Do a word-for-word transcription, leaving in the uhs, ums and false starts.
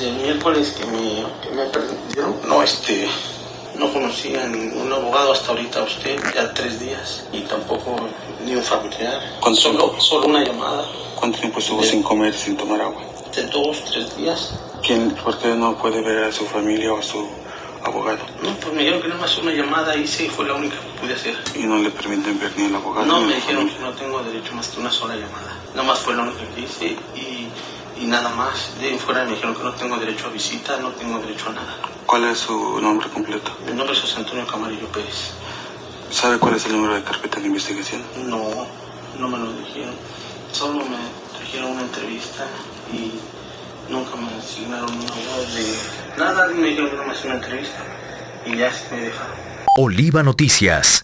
Desde el miércoles que me, que me perdieron, no, este, no conocía a ningún abogado hasta ahorita, usted, ya tres días, y tampoco ni un familiar. ¿Cuánto Solo, tiempo? solo una llamada. ¿Cuánto tiempo estuvo de, sin comer, sin tomar agua? De dos, tres días. ¿Quién, ¿Por qué no puede ver a su familia o a su abogado? No, pues me dijeron que nada más una llamada hice y fue la única que pude hacer. ¿Y no le permiten ver ni el abogado? No, ni me la dijeron familia? que no tengo derecho más que una sola llamada. Nada más fue la única que hice y, y nada más. De ahí en fuera me dijeron que no tengo derecho a visita, no tengo derecho a nada. ¿Cuál es su nombre completo? Mi nombre es José Antonio Camarillo Pérez. ¿Sabe cuál es el número de carpeta de investigación? No, no me lo dijeron. Solo me trajeron una entrevista y nunca me asignaron una voz de nada. Me dijeron que no me hacían una entrevista y ya se me dejaron. Oliva Noticias.